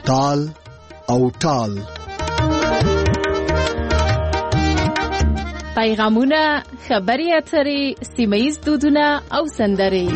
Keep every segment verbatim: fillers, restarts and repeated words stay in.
تال او ټال. پیغامونه، خبري اترې، سیمه‌ییز دودونه او سندرې.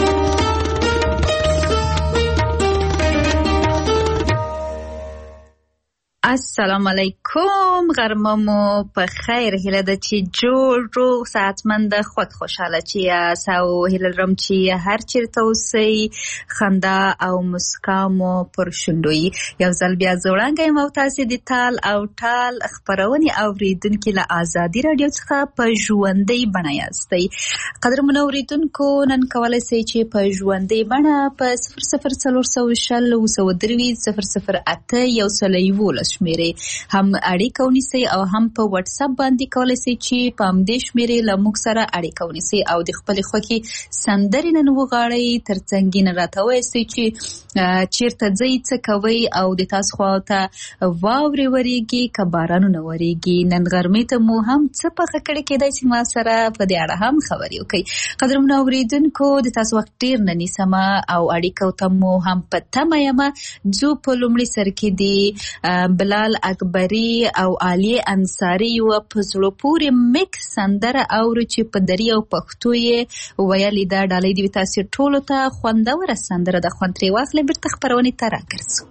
السلام علیکم، غرمه مو په خیر. هیله ده چې جوړ روغ صحتمند خوږ خوشحاله چې یاست او هیله لرم چې هر چیرته اوسئ خندا او مسکا مو پر شونډو وي. یو ځل بیا زه وړاندې یم او تاسې د تال او ټال خپرونې اوریدونکي له ازادي راډیو څخه په ژوندۍ بڼه یاستئ. قدرمنو اوریدونکو، نن کولی شئ چې په ژوندۍ بڼه په صفر صفر څلور سوه شل اووه سوه درویشت صفر صفر اته یو سل یولس شمیرې هم اړیکه ونیسئ او هم په واتس اپ باندې کولی شئ چې په همدې شمیرې له موږ سره اړیکه ونیسئ او د خپلې خوښې سندرې نن وغواړئ. تر څنګ یې راته ووایئ چې چیرته ځئ، څه کوئ او د تاسو خوا ته واورې ورېږي که بارانونه ورېږي. نن غرمې ته مو هم څه پخه کړې، کېدای شي ما سره په دې اړه هم خبرې وکړئ. قدرمنو اورېدونکو، د تاسو وخت ډېر نه نیسمه او اړیکو ته مو هم په تمه یمه. ځو په لومړي سر کې د بلال اکبري او علی انصاري یوه په زړه پورې میکس سندره اورو چې په دري او پښتو یې ویلې ده. ډالۍ دې وي تاسې ټولو ته. خوندوره سندره ده، خوند ترې واخلئ. بیرته خپرونې ته راګرځو.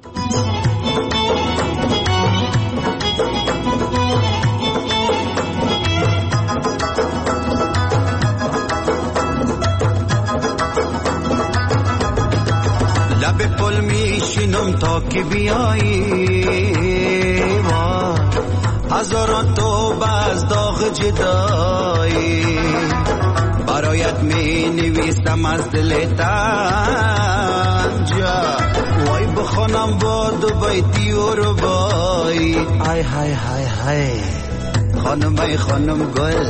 لب پل میشینم تا که بیایی، هزاران توبه از داغ جدایی، برایت می نویسم از دل تنجا، وای بخونم با دو بیتی و ربایی. های های های های خانم ای خانم گل،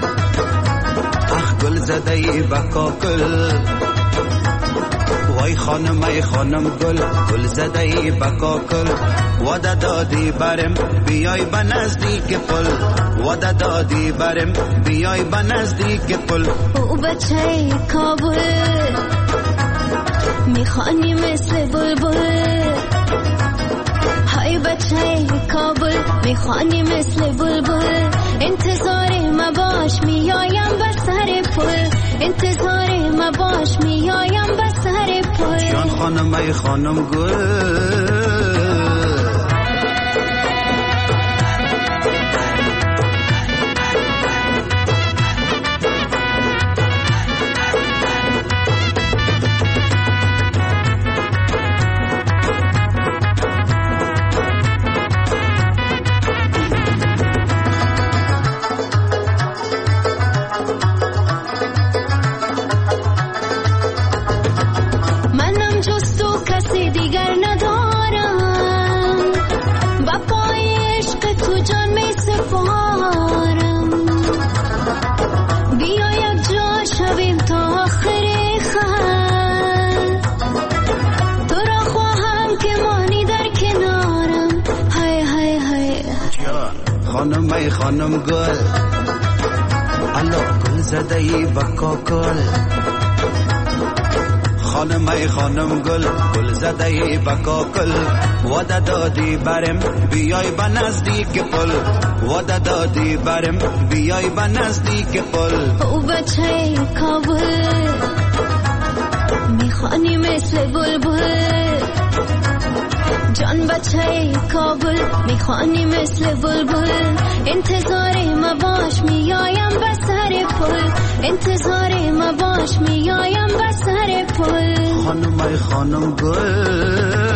اخ گل زده ای بکاکل، وای خانم ای خانم گل، گل زده ای بکاکل، وعده دادی برم بیای به نزدیک پل، وعده دادی برم بیای به نزدیک پل. او بچه کابل میخوانی مثل بلبل، های بچه کابل میخوانی مثل بلبل، انتظار ما باش میایم به سر پل، انتظار ما باش میایم به سر پل. جان خانم ای خانم گل، خانم ای خانم گل، الله گل زده ای بکاکل، خانم ای خانم گل، گل زده ای بکاکل، وعده دادی برم بیای به نزدیک پل، وعده دادی برم بیای به نزدیک پل. او بچه کابل میخوانی مثل بلبل، جان بچه کابل میخوانی مثل بلبل، انتظار ما باش میایم به سر پل، انتظار ما باش میایم به سر پل. خانم ای خانم گل،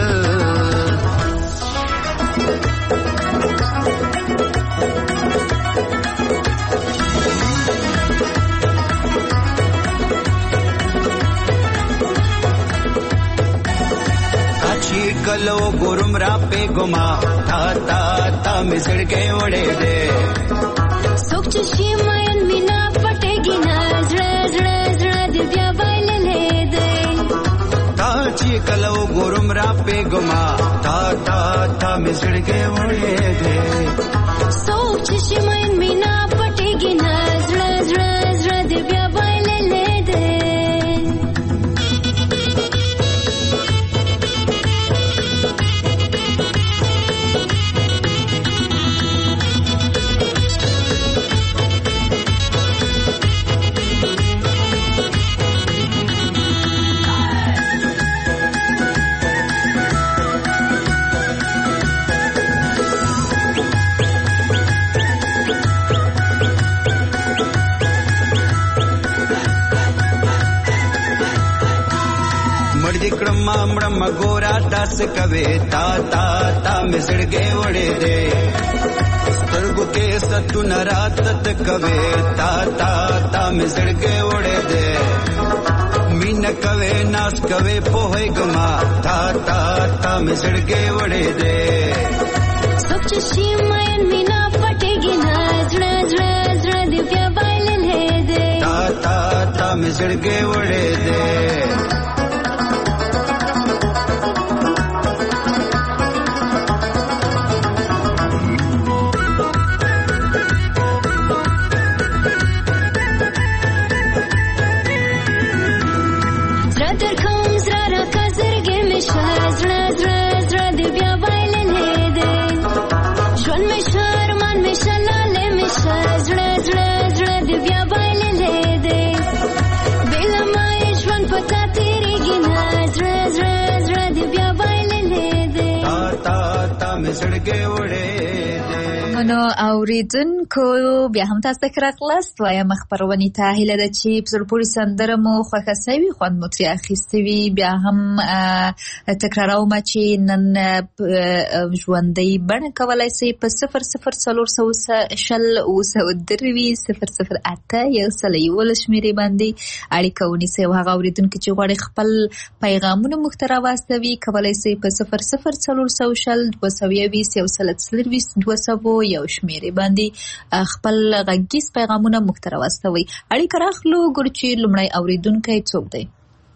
कलो गुरुम रापे गुमा था था था मिसड़ के उड़े दे सुख चुशी मायन मीना पटेगी ना जड़ा जड़ा जड़ा दिव्या बाइल ले दे ताची कलो गुरुम रापे गुमा था था था मिसड़ के उड़े दे सुख चुशी मायन मीना पटेगी ना जड़ा जड़ा जड़ा दिव्या बाइल ले दे مړ دې کړم مړه مګورا داس کوي تا تا تا مې زړګې وړې دې سترګو کې ستونه رات تک کوي تا تا تا مې زړګې وړې دې مين کوي ناس کوي په هي ګما تا تا تا مې زړګې وړې دې سوچ شي مې مینا پټېږي نه زړه زړه زړه دې بیا بایللې دې تا تا تا مې زړګې وړې دې نو اوریدونکو بیا هم تاسو ته راغلاست وایم خبرونه ته هیله ده چې په زړه پورې سندره مو خوښه شوي خوند مو ترې اخیستی وي بیا هم تکراروم چې نن ژوندۍ بڼه کولی شئ په صفر صفر څلور سوه شل اوه سوه درې صفر صفر اته یو سل یولس شمېرې باندې اړیکه ونیسئ او هغه اوریدونکي چې غواړي خپل پیغامونه موږ ته راواستوي کولی شئ په صفر صفر څلور سوه شل دوه سوه یوویشت یو سل څلرویشت دوه سوه یو شمېرې باندې خپل غږیز پیغامونه موږ ته راواستوئ. اړیکه راخلو ګورو چې لومړی اورېدونکی څوک دی.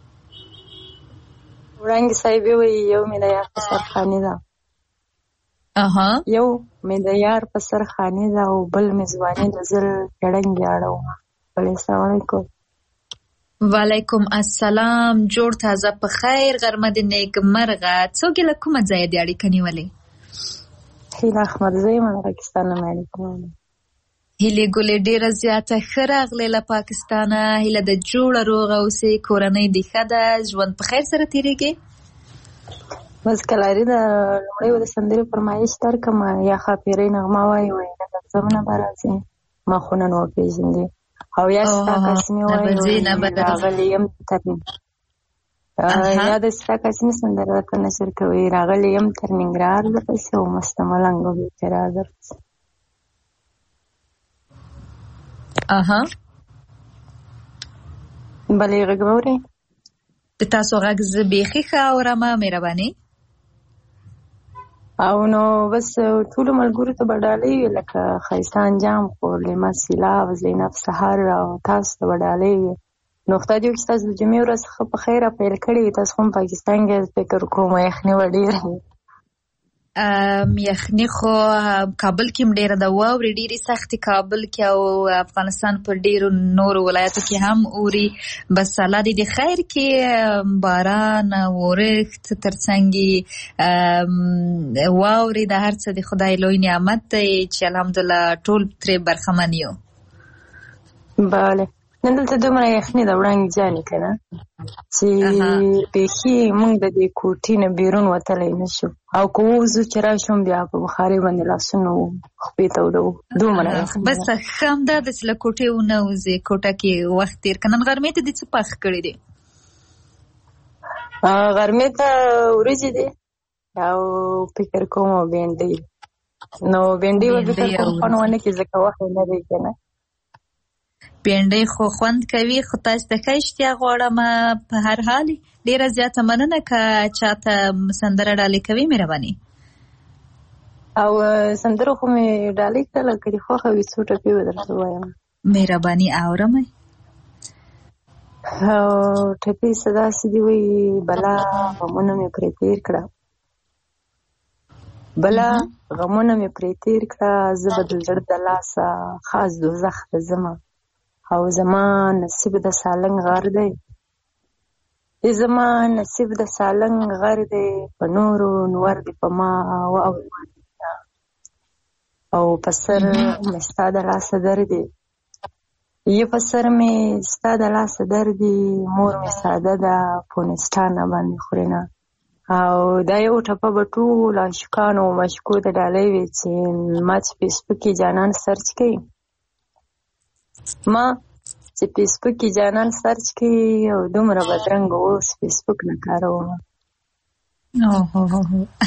وړانګې صاحبې وایي یو مې د یار په سر خانې ده اها یو مې د یار په سر خانې ده او بل مې ځواني د زل ګړنګې اړومه. بلې السلام علیکم. وعلیکم السلام. جوړ تازه په خیر غرمه د نیکمرغه. څوک له کومه ځایه دې اړیکه نیولې؟ هیله احمدزی من پاکستان نه مې اړیکه نیولې. هیله ګلې ډېره زیاته ښه راغلې له پاکستانه. هیله د جوړه روغه اوسې، کورنۍ دې ښه ده، ژوند په خیر سره تېرېږي؟ بس کلاري د لومړی به د سندرې فرمایش درکړم یا ښاپېرۍ نغمه وایي وایي د نظمونه به راځي ما خو نن وپېژندې او یا ستا قسمې وایي راغلی یم تر یا د ستا قسمې سندره راته نشر کوي راغلی یم تر ننګرهار درپسې او مسته ملنګ او بېچاره درپسې. اها بلې غږ به اورې؟ د تاسو غږ زه بیخي ښه اورم، مهرباني. او نو بس ټولو ملګرو ته به ډالۍ وي لکه ښایسته انجام خو لیمه سیلاب زینب سهار او تاسو ته به ډالۍ وي. نو خدای دې وکړي چې تاسو د جمعې ورځ ښه په خیره پیل کړې وي. تاسو هم پاکستان کې فکر کوم یخني به ډېره وي. یخني خو کابل کې هم ډېره ده، واورې ډېرې سختې کابل کې او افغانستان په ډېرو نورو ولایتو کې هم اوري. بس الله دې د خیر کې باران اورښت ترڅنګ واورې د هر څه د خدای لوی نعمت دی چې الحمدلله ټول ترې برخمن یو. بله نن دلته دومره یخني ده وړانګې جانې که نه چې بیخي موږ د دې کوټې نه بیرون وتلی نه شو او که ووځو چې راشو بیا په بخارۍ باندې لاسونه خپې تودوو دومره یخني بس ښه همدا ده چې له کوټې ونه وځې کوټه کې وخت تېر که. نن غرمې ته دې څه پخ کړي دي؟ غرمې ته وریجې دي او فکر کوم بینډۍ. نو بینډۍ به فکر کوم خوند ونه کړي ځکه وخت یې نه دی که نه. بینډۍ خو خوند کوي خو تاسو ته ښه اشتیا غواړم په هر حال. ډېره زیاته مننه که چاته سندره ډالۍ کوي مهرباني. او سندره خو مې ډالۍ کړله که دې خوښه وي څو ټپې به درته ووایم. مهرباني اورم. او ټپې څه داسې دي وایي بلا غمونه مې پرې تېر کړه بلا غمونه مې پرې تېر کړه زه به د زړه د لاسه خاص دوزخ ته ځمه او زما نصیب د سالنګ غر دی زما نصیب د سالنګ غر دی په نورو نور دی په ما او په سر مې ستا د لاسه در دی یه په سر مې ستا د لاسه در دی مور مې ساده ده پونسټانه باندې خورې نه. او دا یو ټپه به ټول عاشقانو او مشکو ته ډالۍ وي چې ما چې فیسبوک کې جانان سرچ کوي ما چې فیسبوک کې جانان سرچ کوي او دومره بدرنګ اوس فیسبوک نه کاروم. اوه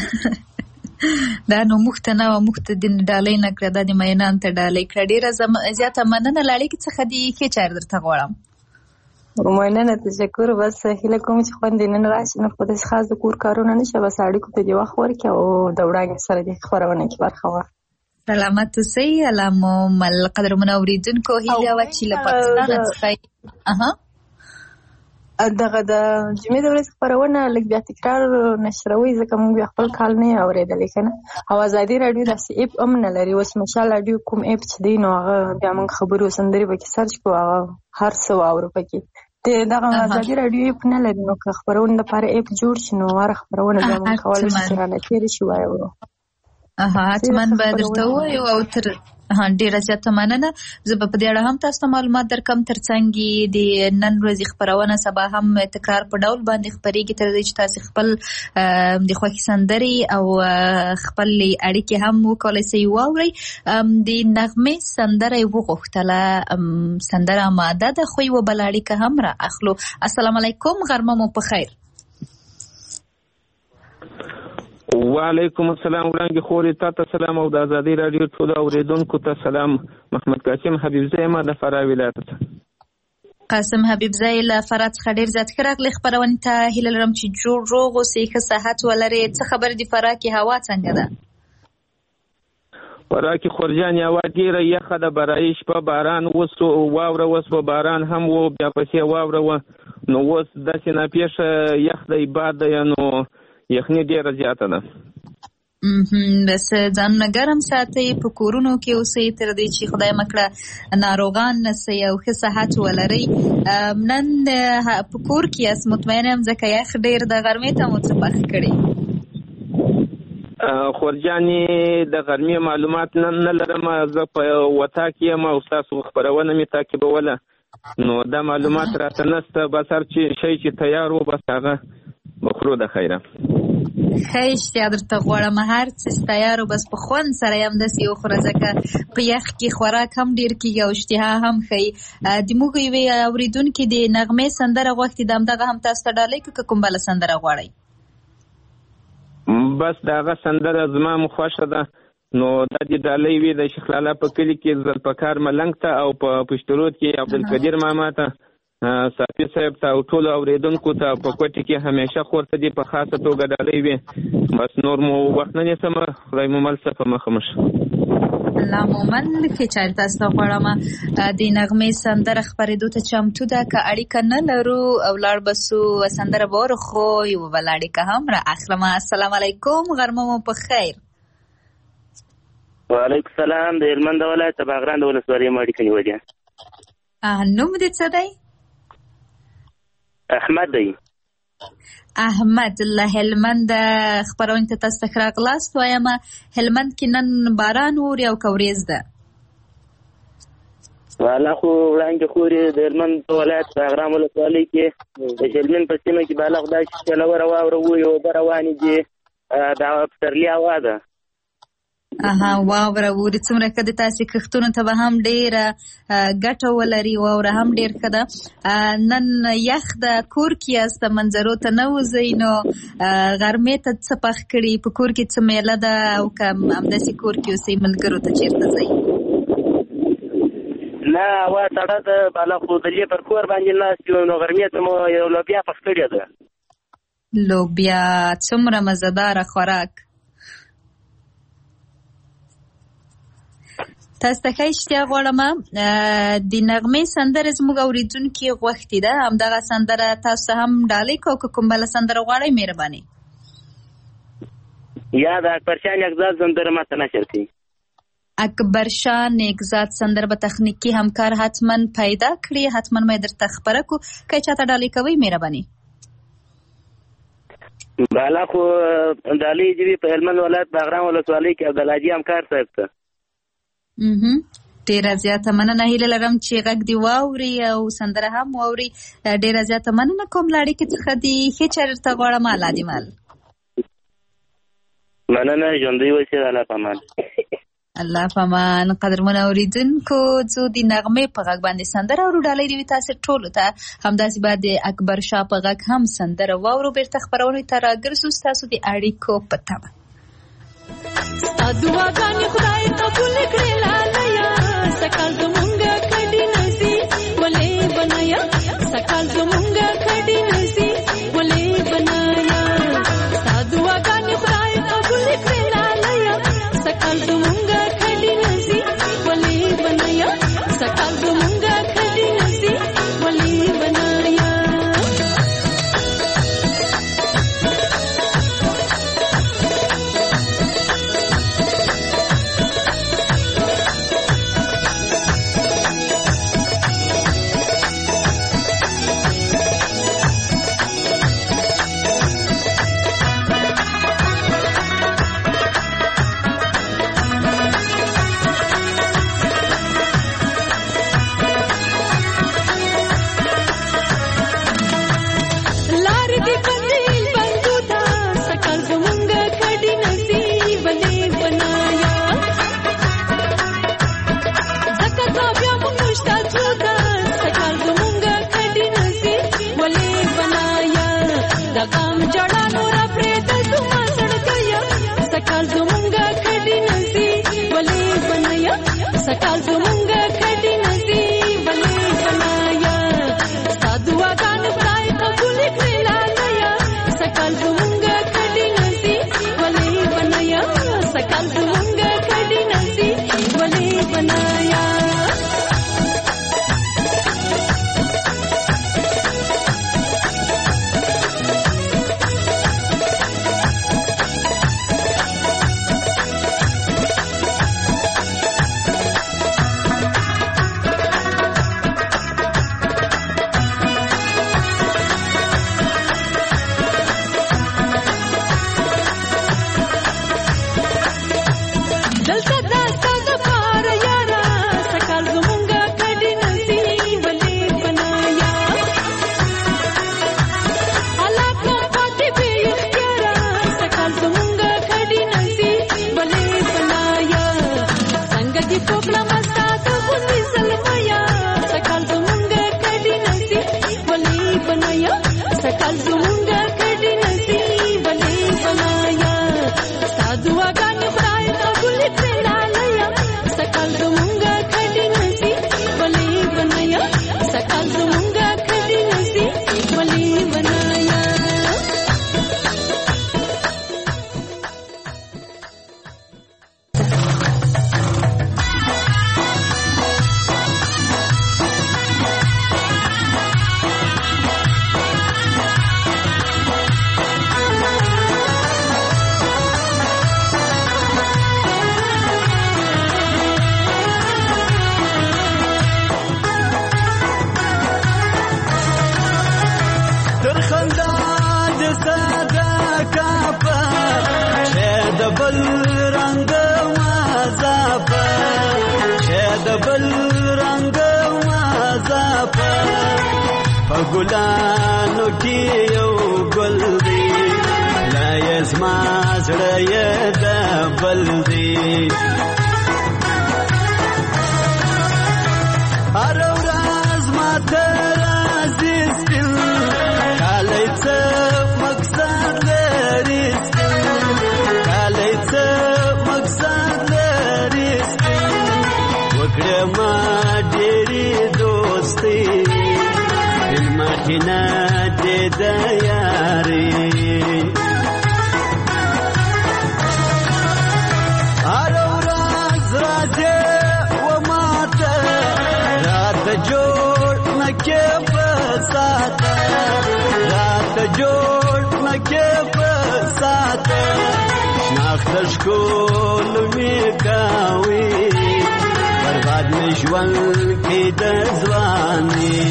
دا نو مخته نه او مخته د ډالۍ نه کړه د مینان ته ډالۍ کړه. ډیره زیاته مننه لاړې کې څه خدي کې چار درته غواړم. مننه تشکر. بس هیله کوم چې خوند نن راشي نو خو د خاص د کور کارونه نشه بس اړیکو ته دی وخت ورکړي او د وړاندې سره د خبرونه کې برخه واخلي. سلامت اوسئ. علامو مل قدر منوریدونکو هیله و چې له پاکستان څخه اها دغه د جمعې د ورځې خبرونه لږ بیا تکرار نشروي ځکه موږ بیا خپل کال نه اورېدلی که نه. او ازادي راډیو داسې اپ هم نه لري. اوس مشال راډیو کوم اپ چې دی نو هغه بیا موږ خبرې او سندرې پکې سرچ کړو هغه هر څه واورو پکې. دغه ازادي راډیو اپ نه لري نو که خبرونه لپاره اپ جوړ شي نو هره خبرونه بیا موږ کولی شو چې رانه تېرې شي وایو. اها حتما به درته ووایو او تر ډیره زیاته مننه. زه به په دې اړه هم تاسو ته معلومات درکم ترڅنګ د نن ورځې خبرونه سبا هم تکرار په ډول باندې خبرېږي تر دې چې تاسو خپل د خوښې سندرې او خپل اړیکې هم وکولی شئ واورئ. د نغمې سندره یې وغوښتله سندره ماده ده خو یوه بله اړیکه هم را اخلو. السلام علیکم غرمه مو په خیر. وعلیکم السلام وړاندې خورې تا ته سلام او د ازادي راډیو ټولو اورېدونکو ته سلام. محمد قاسم حبیبزی ما د فراه ولایت څخه. قاسم حبیبزی له فراه څخه ډېر زیات ښه راغلې. خپرونې ته هیله لرم چې جوړ روغ اوسئ ښه صحت ولرئ. څه خبرې د فراه کې هوا څنګه ده؟ فراه کې خورجانې هوا ډېره یخه ده. برایي شپه باران وسو واوره وسوه باران هم و بیا پسې واوره وه نو اوس داسې ناپېښه یخ دی باد دی نو یخني ډیره زیاته ده. بس ځانونه ګرم ساتئ په کورونو کې اوسئ تر دې چې خدای مکړه ناروغان نسئ او ښه صحت ولرئ. نن په کور کې یاست مطمئنه یم ځکه یخ ډېر د غرمې ته مو څه پخ کړي؟ خورجانې د غرمې معلومات نه لرم. زه په وطا کې یم او ستاسو خپرونه مې تعقیبوله نو دا معلومات راته نشته. بس هر شی چې تیار و بس هغه بخورو د خیره. ښه اشتیا درته غواړم هر څه تیار و بس په خوند سره یې همداسې وخوره ځکه په یخ کې خوراک هم ډېر کېږي او اشتها هم ښیي. د موږ یوې اورېدونکي د نغمې سندره غوښتې د همدغه هم تاسو ته ډالۍ که کوم بله سندره غواړئ؟ بس د هغه سندره زما م خوښه ده نو دا د ډالۍ وي د شیخ لالا په کلي کې زلپکار ملنګ ته او په پشترود کې عبدالقدیر ماما ته صافي صاحب ته او ټولو اورېدونکو ته په کوټې کې همیشه خورته دي په خاصه توګه ډالۍ وي. بس نور مو وخت نه نیسم. خدای مو مل څه په مخه مشه. الله مو مل ښې چارې تاسو ته غواړم. د نغمې سندره خپرېدو ته چمتو ده که اړیکه نه لرو او لاړ به سو سندره به ورخو یوه بله اړیکه هم را اخلم. السلام علیکم غرمه مو په خیر. وعلیکم السلام. د هلمند ولایت د باغران د ولسوالۍ م اړیکه نیولې. نوم دې څه دی؟ احمد دی. احمد له هلمند خپرونې ته تاسو ته ښه راغلاست وایم. هلمند کې نن باران اوري او که وریځ ده؟ والا خو وړاندې خورې د هلمند ولایت باغران ولسوالۍ کې د هلمند په سیمه کې بالا خدای چې چلوره واوره وویې اوبه روانې دي دا پسرلي هوا ده. اها واوره وري څومره ښه د تاسې کښتونو ته به هم ډېره ګټه ولري. واوره هم ډېر ښه ده. نن یخ ده کور کې یاست منظرو ته نه وځئ نو غرمې ته څه پخ کړي؟ په کور کې څه میله ده او که همداسې کور کې اوسئ ملګرو ته چېرته ځئ؟ نه هوا سړه ده بالا خو د دې پر کور باندې ناست یو نو غرمې ته مو یو لوبیا پخ کړې ده. لوبیا څومره مزهداره خوراک. تاسو ته ښه اشتیا غواړم. د نغمې سندره زموږ اورېدونکي غوښتې ده همدغه سندره تاسو ته هم ډالۍ کو که کوم بله سندره غواړئ مهرباني؟ یا د اکبرشاه نګزاد سندره ماته نشر کړي. اکبرشاه نګزاد سندره به تخنیکي همکار حتما پیدا کړي حتما مې درته خبره کو. که چاته ډالۍ کوئ مهرباني؟ بالا خو ډالۍ دې وي په هلمند ولایت باغران ولسوالۍ کې عبدالحاجي همکار صاحب ته. ډیره زیاته مننه. هیله لرم چې غږ دې واوري او سندره هم واوري. ډیره زیاته مننه کوم له اړیکې څخه دې ښې چارې درته غواړم. الله دې مل. مننه. ژوندی اوسئ. الله په امان. الله پامان. قدرمن اوریدونکو زه د نغمه په غږ باندې سندره او ډالۍ دی تاسو ټول ته همداسې بعد اکبر شاه په غږ هم سندره واورو. بیرته خبرونه تر راګرځو تاسو د اړیکو په تمه. دعاګانې خدای قبول کړې لالیه سکال زمونږ کډي نسی ولې بنایا سکال زمونږ کډي نسی ولې بنایا دعاګانې خدای قبول کړې لالیه سکال زمونږ کډي نسی ولې بنایا سکال زمونږ کډي نسی ولې بنایا ګلانو کې یو ګل دی لا یزما زړه یې د بل دی هر ورځ ماته راځي سپین کالی څه مقصد لري سپین کالی څه مقصد لري سپین وکړه ما ډېرې دوستي مدینه دې د یاري هر ورځ راځي و ماته راته جوړ نکې په ساته راته جوړ نکې په ساته شناخت ښکل مې کوي برباد مې ژوند کې د ځواني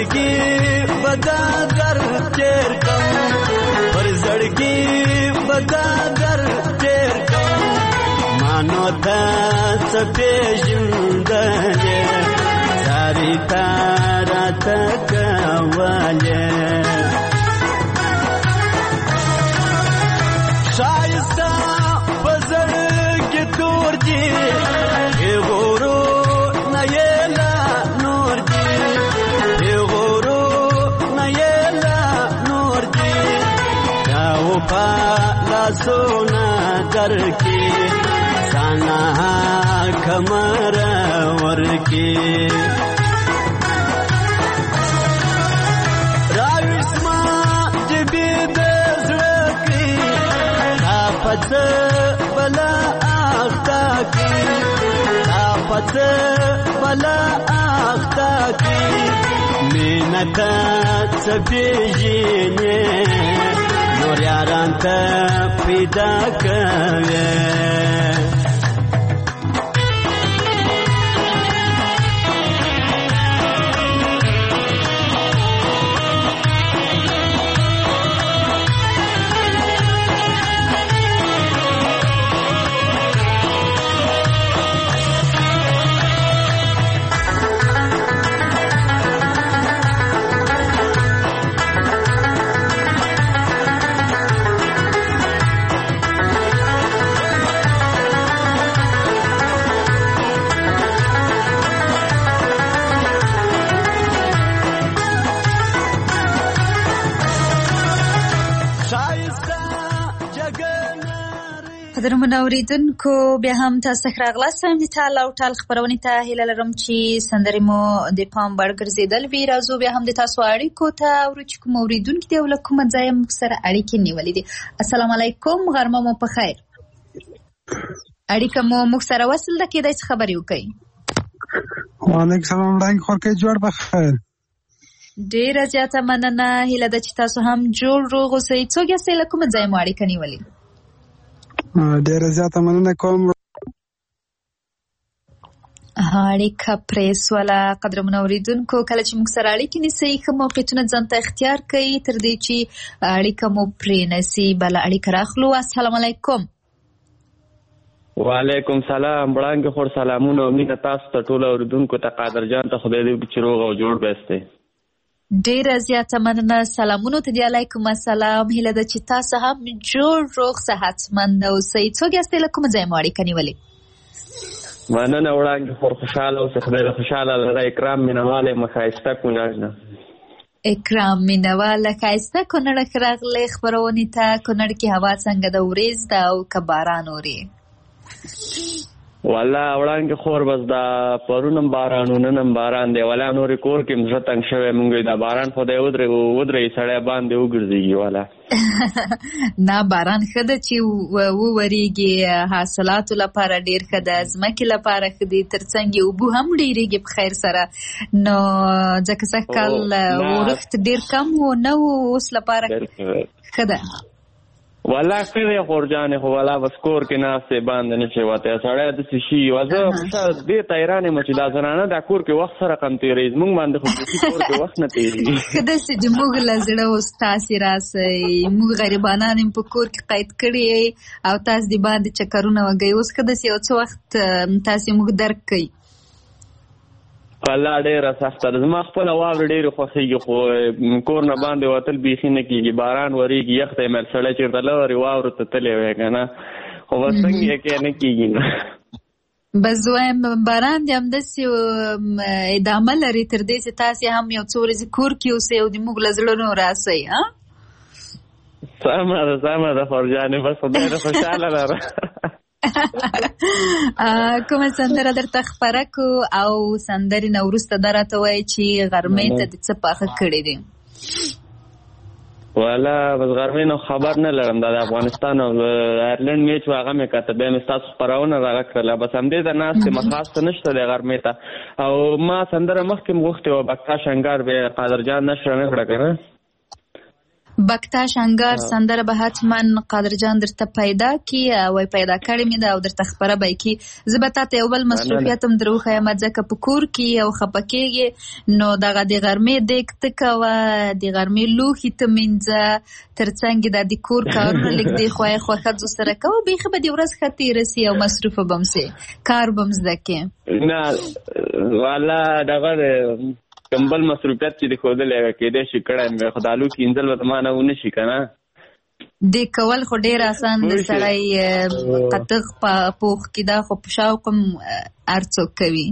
زړګي بدادر تیر کوم پر زړګي بدادر تیر کوم مانو ته سپېژندلې ساري تارا تکواله شایسته بزر کې تور دي ای غورو نه یلا نور دي ای غورو نه یلا نور دي دا و په لاسونه درکې سانا کمر ورکی راویسما جبی دزرکی تاپت بلا آختا کی تاپت بلا آختا کی مینتا سبیجینی نور یاران تا پیدا کوئے قدرمنو اوریدونکو بیا هم تاسو ښه راغلاست د ټال او ټال خبرونې ته هیله لرم چې سندرې مو د پام وړ ګرځېدل وي. راځو بیا هم د تاسو اړیکو ته اورو چې کوم اوریدونکي دی او له کومه ځایه موږ سره اړیکې نیولې دي. السلام علیکم، غرمه مو په خیر. اړیکه مو موږ سره وصل ده، کېدای شي خبرې وکړئ. وعلیکم السلام، وړاندې خور کې جوړ په خیر. ډېره زیاته مننه، هیله ده چې تاسو هم جوړ روغ اوسئ. څوک یاستئ، له کومه ځایه مو اړیکه نیولې؟ ډېره زیاته مننه کوم. اړیکه پرې سوله. قدرمنو اوریدونکو، کله چې موږ سره اړیکې نیسئ ښه موقعیتونه ځان ته اختیار کړئ تر دې چې اړیکه مو پرې نسي. بله اړیکه راخلو. السلام علیکم. وعلیکم سلام. وړاندې خور سلامونه او مینه تاسو ته ټولو اوریدونکو ته. قادر جان ته خدای دې وکړي چې روغ او جوړ بیاستئ. ډیره زیاته مننه. سلامونو ته دی. علیکم السلام. هیله ده چې تاسو هم جوړ روغ صحتمند اوسئ. څوک یاستئ، له کومه ځایه مو اړیکه نیولې؟ مننه وړاندې خور، خوشحاله اوسئ. خدای دې خوشحاله لره. اکرام مینهواله یم، ښایسته کونړ نه. اکرام مینهواله ښایسته کونړ کې راغلی خپرونې ته. کونړ کې هوا څنګه ده، وریځ ده او که باران اوري؟ والله وړاندې خور بس دا پرونم باران و ننم باران دی. ولا نورې کور کې مزړه تنګ شوی. مونږ دا باران خدای ودرې ودرې سړی باندې وګرځېږي. والا نه، باران ښه ده چې وورېږي، حاصلاتو لپاره ډېر ښه ده، ځمکې لپاره ښه دي، تر څنګ یې اوبه هم ډېرېږي په خیر سره. نو ځکه سږ کال ورښت ډېر کم و نه و، اوس لپاره ښه ده. والله ښه دی خور جانې، خو والله بس کور کې ناستې باندې نه شي وتی. سړی داسې شي زه دې ته حیران یم چې دا زنانه دا کور کې وخت سره کم تېرېږي. زمونږ باندې خو کور کې وخت نه تېرېږي. ښه داسې چې موږ له زړه اوس تاسې راسئ. موږ غریبانان یم په کور کې قید کړي او تاسې د باندې چکرونه وګئ. اوس ښه داسې یو څه وخت تاسې موږ درک کوئ. والله ډېره سخته ده. زما خپله واوره ډېرې خوښېږي، خو کور نه باندې وتل بیخي نه کېږي. باران ورېږي، یخ دی مل، سړی چېرته لرې واورو ته تللی وی که نه، خو بس څنګه یې کې نه کېږي نه. بس وایم باران دې همداسې ادامه لري تر دې چې تاسې هم یو څو ورځې کور کې اوسئ او د موږ له زړونو راسئ. سمه ده سمه ده خور جانې، بس خدای دې خوشحاله لره. کومه سندره درته خپره کو او سندرې نه وروسته دا راته وایي چې غرمې ته دې څه پاخه کړي دي؟ والا بس غرمې نه خبر نه لرم. دا د افغانستان او ایرلند میچ و هغه مې کاته، بیا مې ستاسو خپرونه راغه کړله. بس همدې ته ناست یم، خاص څه نشته دی غرمې ته. او ما سندره مخکې م غوښتې وه، بکا شنګار بیا قادر جان نشره نه کړه که نه. بکتا شنګار سندره به حتما قادرجان درته پیدا کی وای پیدا کړی مې دا او درته خبره به کی زه به تاسو یو بل مصروفیت هم درو خیمه ځکه په کور کې او خپکیږي نو دغه د غرمې دیک تکوه د غرمې لوخي ته منځه ترڅنګ د د کور کارونه لیک دی خوای خو خځو سره کوي به خبر دی ورځ ختی رسی او مصروف بمسه کار بمز دکې نه والا دغه کمبل مصروفیت چې د خوده لګه کې دې شي کړه مې خدالو کې انځل وته ما نه ونه شي کنه د کول خو ډیر آسان د سړی قطغ پوخ کې دا خو شاوقم ارڅو کوي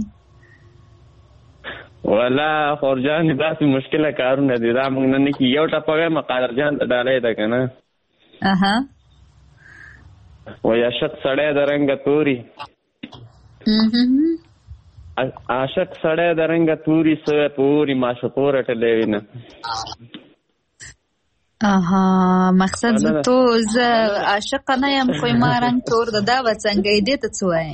ولا خورجان داسې مشکله کارونه دي دا موږ نه کې یو ټاپه مقادر جان ډالې ده کنه اها ویا شت سړی د رنگ توري عاشق سړی د رنګ توري سوی پوري ماشپوره ټلې نه اها مقصد تو ز عاشق نه یم خو ما رنگ تور د دا وڅنګې دې ته څوای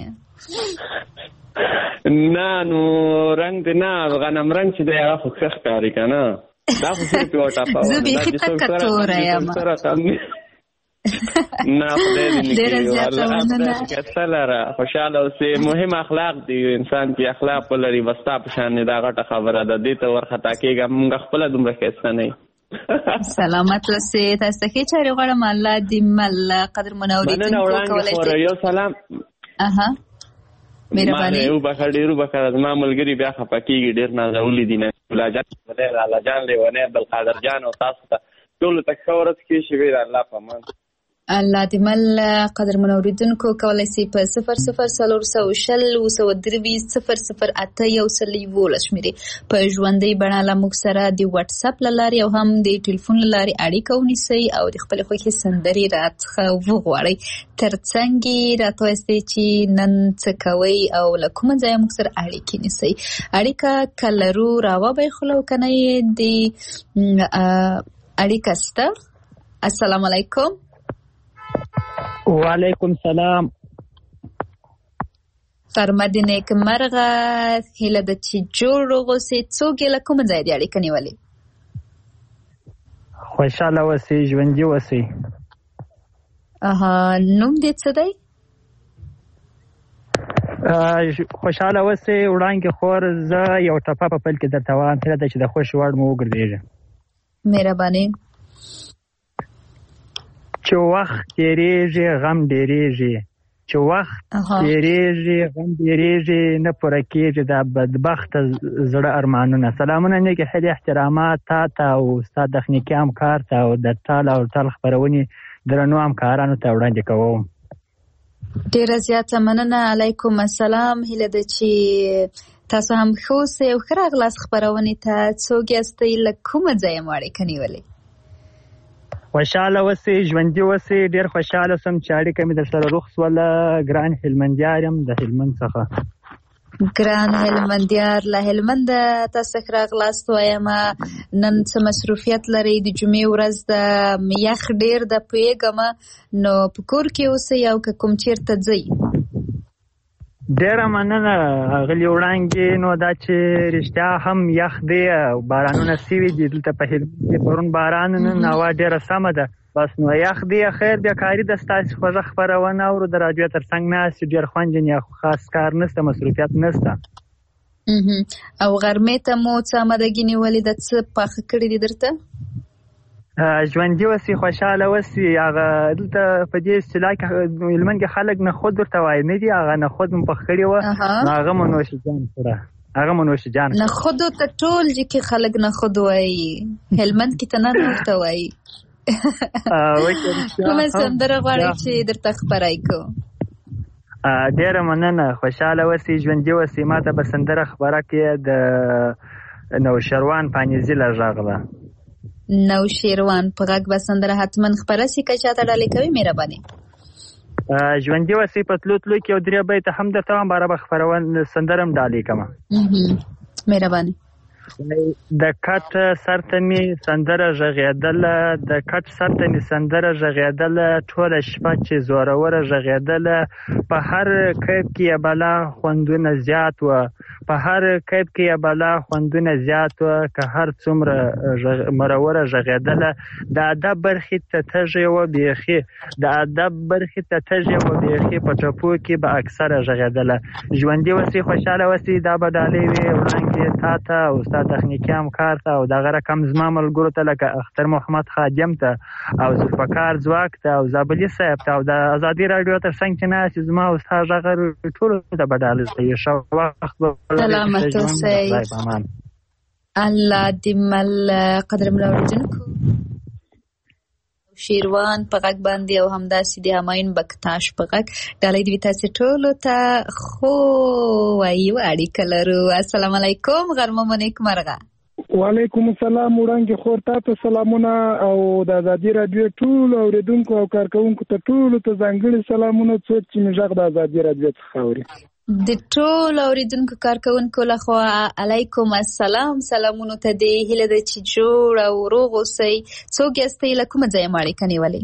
نه نو رنگ نه غنم رنگ چې دی هغه خو ښه ښکاري کنه دا خو څه پیوټا پاو زه به خطه تور یم نه خدای دې نه کتلره خوشاله اوسې مهم اخلاق دی انسان چې اخلاق ولري وستا په شان دا غټه خبره ده دې ته ورخطا کېږم موږ خپل دومره ښایسته نه سلامت اوسې تاسو کې چاري غواړم الله دې مل قدر منورین کو کولای شي یو سلام اها مهرباني یو بخښ ډیرو بخښ ما ملګری بیا خپکیږي ډیر نه غولې دي نه ولاجت بده الله جان له ونه بل قادر جان او تاسو ته ټول تک خبرت کې شي وی الله پامان الله دې مل قدر منوریدونکو کولای شي په صفر صفر څلور سوه شل او سوه درې صفر صفر اته یو سل یولس شمیرې په ژوندۍ بڼه له موږ سره د واتس اپ له لارې او هم د ټلیفون له لارې اړیکه ونیسئ او د خپلې خوښې سندرې راڅخه وغواړئ ترڅنګ یې راته وایاستئ چې نن څه کوئ او له کومه ځایه موږ سره اړیکې نیسئ اړیکه که لرو راوبئ خو لو که نه یې د اړیکه شته السلام علیکم وعلیکم سلام فرمد نیک مرغه هیله د چې جوړ غوسې څوک له کوم ځای دی اړیکه نیولې خوشاله اوسې ژوندي اوسې اها نوم دې څه دی خوشاله اوسې وړاندې خور زه یو ټپه په پل کې درته وایم هیله ده چې د خوښ وړ مو وګرځېږي مهرباني چې وخت تیریږي غم ډیریږي چې وخت تیریږي غم ډیریږي نه پوره کېږي دا بدبخته زړه ارمانونه سلامونه نیکې ښې احترامات تا ته او ستا تخنیکي همکار ته او د ټال او ټال خپرونې درنو همکارانو ته وړاندې کوم ډېره زیاته مننه علیکم السلام هیله ده چې تاسو هم ښه اوسئ او ښه راغلاست خپرونې ته څوک یاستئ له کومه ځایه مو اړیکه نیولې خوشاله اوسئ ژوندي اوسئ ډېر خوشاله سم چې اړیکه مې در سره روغ سوله ګران هلمندیار یم د هلمند څخه ګران هلمندیار له هلمنده تاسو ښه راغلاست وایم نن څه مصروفیت لرئ د جمعې ورځ ده یخ ډېر ده پوهېږم نو په کور کې اوسئ او که کوم چېرته ځئ ډېره مننه ښاغلي وړانګې نو دا چې رښتیا هم یخ دی بارانونه سوي دي دلته په هلمند کې پرون باران نن هوا ډېره سمه ده بس نو یخ دی خیر بیا کاري ده ستاسې خوږه خپرونه اورو د راډیو تر څنګ ناست یو ډېر خوند یا خاص کار نشته مصروفیت نشته او غرمې ته مو څه آمادګي نیولې ده څه پاخه کړي دي درته ژوندي اوسئ خوشاله اوسئ هغه دلته په دې اصطلاح کې هلمند کې خلک نخود ورته وایي نه دي هغه نخود مو پخ کړي وه نو هغه مو نوش جان خوره هغه مو نوش جان نخودو ته ټول چې کې خلک نخود وایي هلمند کې ته نه ورته وایي کومه سندره غواړئ چې درته خپرای کوو ډېره مننه خوشاله اوسئ ژوندي اوسئ ما ته به سندره خپره کړې د نوشیروان پانیزي له غږ ده نوشیروان په غږ به سندره حتما خپره سي که چاته ډالۍ کوي مهرباني ژوندي اوسئ په تلو تلو کې یو درې بیته هم درته وایم باره به خپرون سندره هم ډالۍ کومه مهرباني د کټ سرته می سندره غږیدله د کټ سرته می سندره غږیدله ټوله شپه چې زوروره غږیدله په هر کیف کې بلا خوندونه زیات و په هر کیف کې بلا خوندونه زیات و که هر څومره مروره غږیدله د ادب برخې ته تږي و بیخي د ادب برخې ته تږي و بیخي په ټپو کې به اکثره غږیدله ژوندۍ وسی خوشاله وسی دا بدالي وي وړاندې تا ته او استاد تخنیکی هم کار ته او دغه رقم زما ملګرو ته لکه اختر محمد خادم ته او ذوالفقار ځواک ته او زابلي صاحب ته او د ازادي رادیو تر څنګ چې ناست زما او استاد هغه ټولو ته بدالي وي ښه وخت سلامت اوسئ الله دې مل قدر ملاوریدونکو شیروان په غږ باندې او همداسې د همایون بکتاش په غږ ډالۍ دوی تاسې ټولو ته خو وایي اړیکه لرو. السلام علیکم غرمه مو نیکمرغه. وعلیکم السلام وړاندې خور ته ته سلامونه او د ازادي رادیو ټولو اوریدونکو او کارکوونکو ته ټولو ته ځانګړي سلامونه څوک چې موږ غږ د ازادي رادیو څخه اوري. د ټولو اوریدونکو کارکوونکو لخوا علیکم السلام سلامونه ته دی هیله ده چې جوړ او روغ اوسئ. څوک یاستئ له کومه ځایه مو اړیکه نیولې؟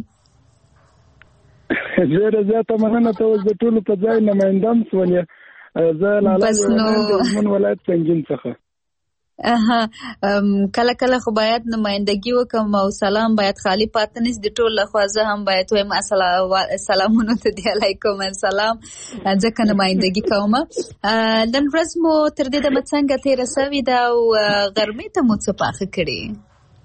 ډېره زیاته مننه ته اوس د ټولو په ځای نمایندم شولې. زه لاله یم ولایت سنګین څخه. اها کله کله خو باید نمایندګي وکم او سلام باید خالی پاتې نس د ټول لخوا زه هم باید وایم سلامونه ته دی علیکم السلام ځکه نمایندګي کوم. نن ورځ مو تر دې دمه څنګه تېره سوې ده او غرمې ته مو څه پاخه کړي؟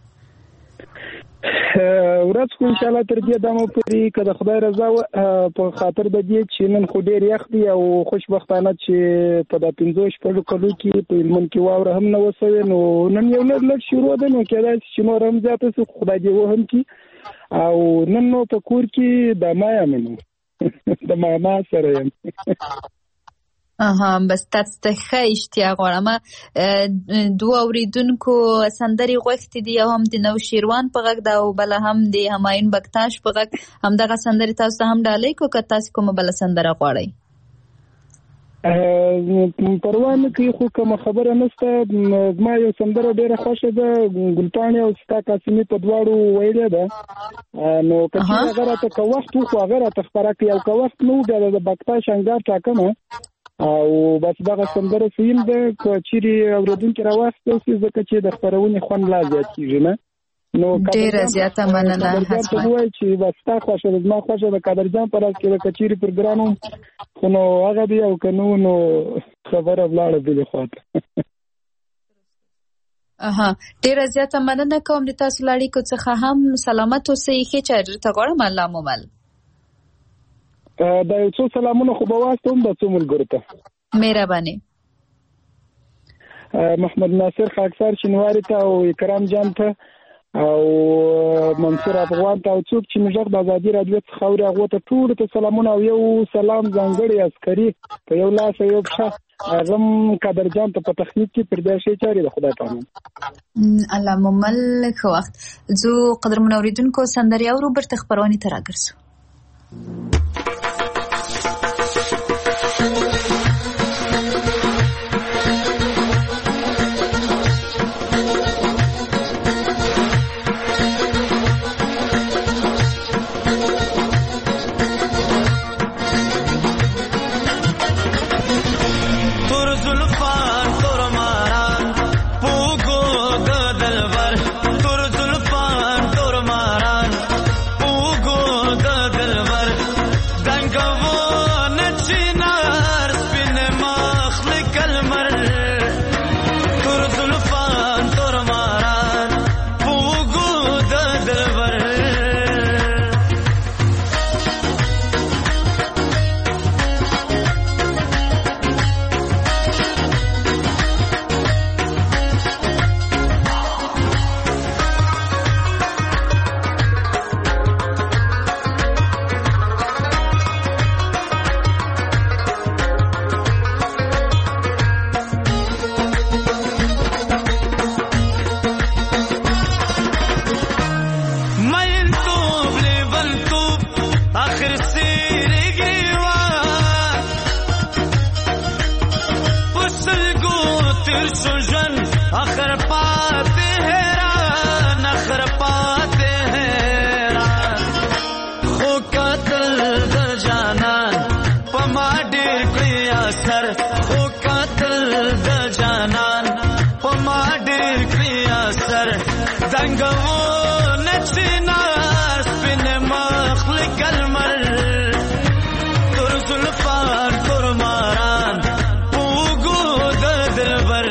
ورځ خو انشاءالله تر دې دمه پورې که د خدای رضا په خاطر د دې چې نن خو ډېر یخ دی او خوشبختانه چې په دا پنځو شپږو کلو کې په هلمند کې واوره هم نه وسوې نو نن یو لږ لږ شروع ده نو کېدای شي چې نور هم زیاته شي خدای دې وهم کړي او نن نو په کور کې د مایا مې نو د ماما سره یم. اها بس تاسو ته ښه اشتیا غواړم. دوه اوریدونکو سندرې غوښتې دي یو هم د نوشیروان په غږ ده او بله هم د همایون بکتاش په غږ. همدغه سندرې تاسو ته هم ډالۍ کړو که تاسو کومه بله سندره غواړئ؟ پروا نه کوي خو کومه خبره نشته. زما یو سندره ډېره خوښه ده ګلپاڼې او ستا قاسمي په دواړو ویلې ده نو که چې هغه راته که وخت وخو هغه راته خپره کړي او که وخت نه وګړه د بکتاش انګار ټاکمه او بس دغه سندره فیل ده که چیرې اورېدونکي راواخیستل شي ځکه چې د خپرونې خوند لا زیات کېږي نه نو ډېره زیاته مننه. قدرجان ته ووایي چې بس ستا خوښه ده زما خوښه ده قدرجان په راز کې ده که چیرې پروګرام هم خو نو هغه دی او که نه نو خبره ولاړه بلې خوا ته. اها ډېره زیاته مننه کوم د تاسو له اړیکو څخه هم سلامت اوسئ. ښې چارې ته غواړم الله مو مل. دا یو څو سلامونه خو به واستوم د څو ملګرو ته. مهرباني. محمد ناصر خاکسار شینواري ته او اکرام جان ته او منصور افغان ته او څوک چې موږ د ازادي رادیو څخه اوري هغو ته ټولو ته سلامونه او یو سلام ځانګړی عسکري په یو لاس یو پښه هغه هم قدرجان ته په تخنیک کې پر دې شی چارې د خدای پامان. الله مو مل. ښه وخت زه قدرمن اوریدونکو سندرې اورو برته خپرونې ته راګرځو. Tur zulfan tur maran pugo da dalwar جن اخر پاتے حیران اخر پاتے حیران خو قتل د جانان پما ډېر کړی اثر خو قتل د جانان پما ډېر کړی اثر دنګو نچنا سپین مخلق المر تر زلفان تر ماران پوگو د دلبر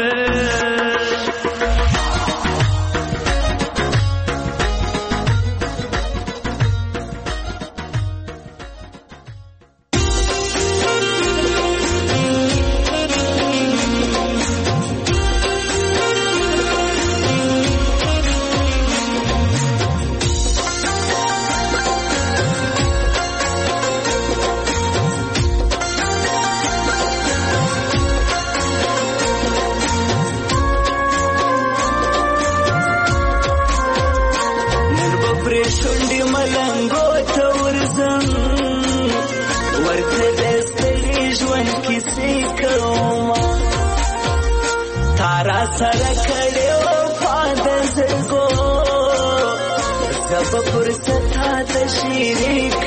سره کړي او پاد زګو زب فرصت ته شریک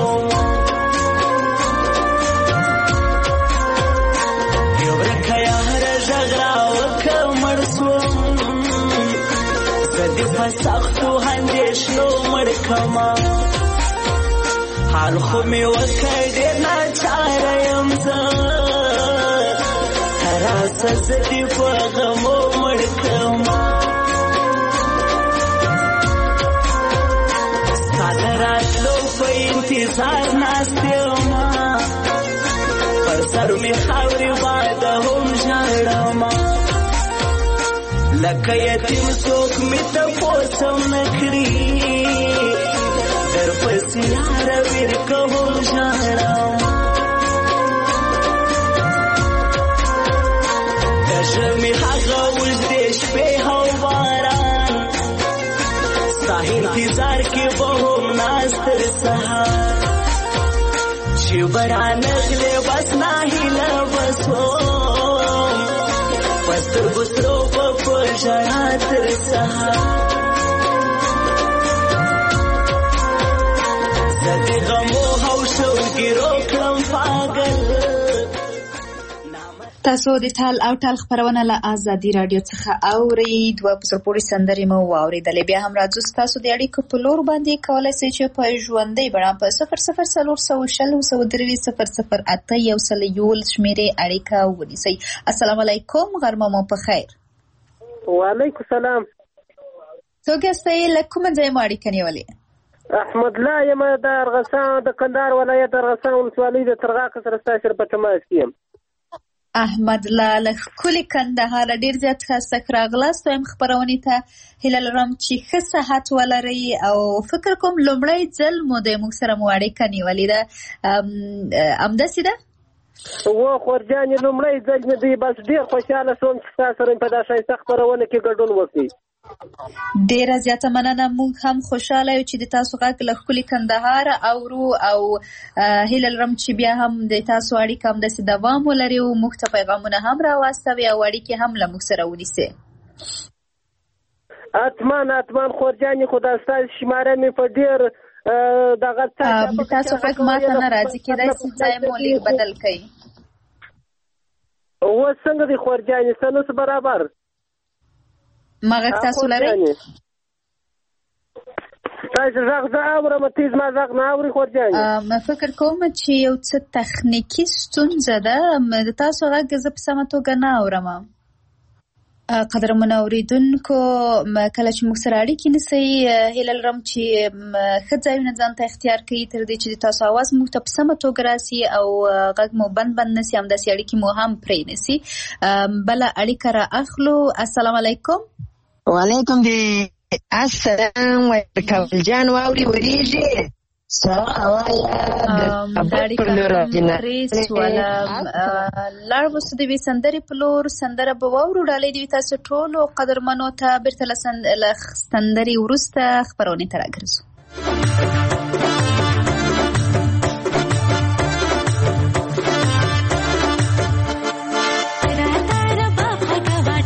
یو رکیا هر جګړه وکمر سو زدي فسختو هندېشلو مړ کما حال خو می وکړې نه چاره يم زه سزدی په غمو مړ کما ساده راتلو په انتظار ناست یما پر سر می خاورې باد هم ژړما لکه یتیم څوک می تپوسم نه کړي در پسې یاره ویر کوم ژړما شمی حقا وزدش به هواران ستا انتظار کی بهم ناستر سهار چی بران اغلی بس ناهی لبسوم پستر بسرو بپر جناتر سهار زدی غمو حوشو گیرو کلم پاگل تاسو د ټال او ټال خبرونه له آزادي رادیو څخه اورئ. دوه په پوری سندري مو واوریدلې. بیا هم راځو تاسو د اړیکو په لور باندې کولای شئ چې په ژوندۍ بڼه په صفر صفر څلور سوه شل سوه درې صفر صفر اته یو سل یول شمیرې اړیکه ونیسئ. السلام علیکم، غرمه مو په خیر. وعلیکم السلام. څوک یاستئ؟ له کومه ځایه مو اړیکه نیولې؟ احمد الله یم د ارغسان د کندهار ولایت ارغسان ولسوالۍ د ترغاق سره ستاسو په تماس کې یم. احمد لاله کلی کندهار ډیر زیات خسته راغلاست. وایم خبرونه ته هیله لرم چې ښه صحت ولرئ او فکر کوم لومړی ځل مو د موږ سره مو اړیکه نیولې ده. همداسې ده؟ و خورجانې لومړی ځل مې دی، بس ډېر خوشحاله شوم چې تاسو سره په دا ښایسته خپرونه کې ګډون وکړئ. ډیره زیاته مننه. موږ هم خوشاله یو چې د تاسو غږ له ښکلي کندهار اورو او هیله لرم چې بیا هم د تاسو اړیکه همداسې دوام ولري او موږ ته پیغامونه هم راواستوي او اړیکې هم له موږ سره ونیسئ. اتمان اتمان خورجانې خو دا ستاسو شماره مې په ډېر دغه د تاسو غږ ماته نه راځي، کېدای شي ځای مو لږ بدل کړئ. اوس څنګه دی خورجانې؟ څه نوس برابر ما غږ تاسو لرئ؟ تاسو غږ زه اورم، تیز ما غږ نه اوري خورجانې. ما فکر کوم چې یو څه تخنیکي ستونزه ده، د تاسو غږ زه په سمه توګه نه اورم. قدرمنو اوریدونکو، کله چې موږ سره اړیکې نیسئ هیله لرم چې ښه ځایونه ځان ته اختیار کړئ تر دې چې د تاسو اواز موږ ته په سمه توګه راسي او غږ مو بند بند نسي، همداسې اړیکې مو هم پرې نسي. بله اړیکه را اخلو. السلام علیکم. وعلیکم دی السلام ورکول جان واوري وریږي لړ وسو د وی سندري په لور سندره به وورو ډالې دی تاسو ټولو قدرمنو ته بیرته له سندري ورسته خبرونه تر راګرځو. राधा रबा भगवान